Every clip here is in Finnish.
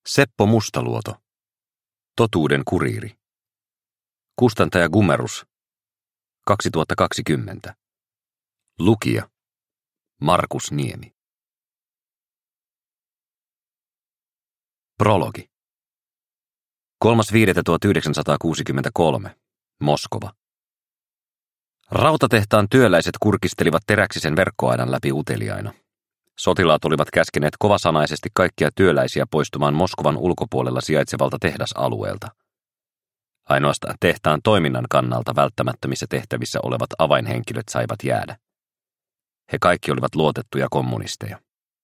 Seppo Mustaluoto. Totuuden kuriiri. Kustantaja Gummerus. 2020. Lukija. Markus Niemi. Prologi. 3.5.1963. Moskova. Rautatehtaan työläiset kurkistelivat teräksisen verkkoaidan läpi uteliaina. Sotilaat olivat käskeneet kovasanaisesti kaikkia työläisiä poistumaan Moskovan ulkopuolella sijaitsevalta tehdasalueelta. Ainoastaan tehtaan toiminnan kannalta välttämättömissä tehtävissä olevat avainhenkilöt saivat jäädä. He kaikki olivat luotettuja kommunisteja.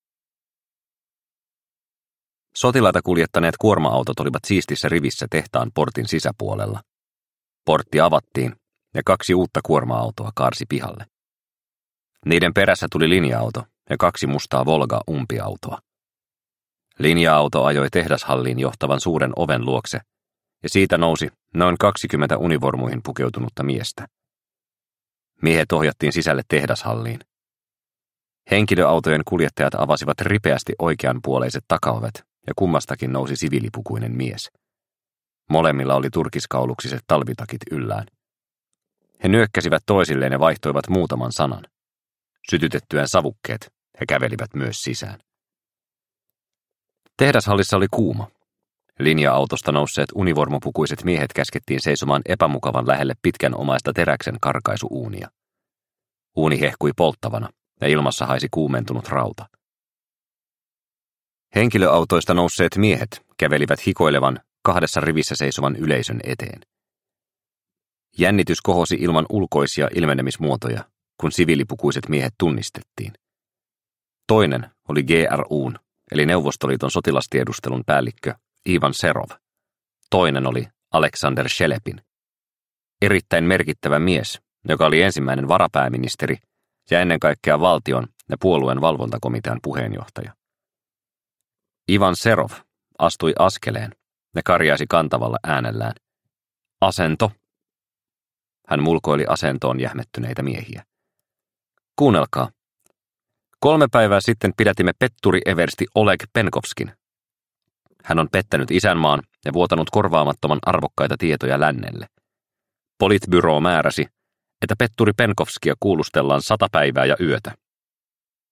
Sotilaita kuljettaneet kuorma-autot olivat siistissä rivissä tehtaan portin sisäpuolella. Portti avattiin ja 2 uutta kuorma-autoa kaarsi pihalle. Niiden perässä tuli linja-auto ja 2 mustaa Volga-umpiautoa. Linja-auto ajoi tehdashalliin johtavan suuren oven luokse, ja siitä nousi noin 20 univormuihin pukeutunutta miestä. Miehet ohjattiin sisälle tehdashalliin. Henkilöautojen kuljettajat avasivat ripeästi oikeanpuoleiset takaovet, ja kummastakin nousi siviilipukuinen mies. Molemmilla oli turkiskauluksiset talvitakit yllään. He nyökkäsivät toisilleen ja vaihtoivat muutaman sanan. Sytytettyään savukkeet he kävelivät myös sisään. Tehdashallissa oli kuuma. Linja-autosta nousseet univormupukuiset miehet käskettiin seisomaan epämukavan lähelle pitkän omaista teräksen karkaisuuunia. Uuni hehkui polttavana ja ilmassa haisi kuumentunut rauta. Henkilöautoista nousseet miehet kävelivät hikoilevan 2 rivissä seisovan yleisön eteen. Jännitys kohosi ilman ulkoisia ilmenemismuotoja, kun siviilipukuiset miehet tunnistettiin. Toinen oli GRU:n, eli Neuvostoliiton sotilastiedustelun päällikkö Ivan Serov. Toinen oli Aleksander Shelepin. Erittäin merkittävä mies, joka oli ensimmäinen varapääministeri ja ennen kaikkea valtion ja puolueen valvontakomitean puheenjohtaja. Ivan Serov astui askeleen ja karjaisi kantavalla äänellään. Asento. Hän mulkoili asentoon jähmettyneitä miehiä. Kuunnelkaa. 3 päivää sitten pidätimme petturi-eversti Oleg Penkovskin. Hän on pettänyt isänmaan ja vuotanut korvaamattoman arvokkaita tietoja lännelle. Politbyro määräsi, että petturi Penkovskia kuulustellaan 100 päivää ja yötä.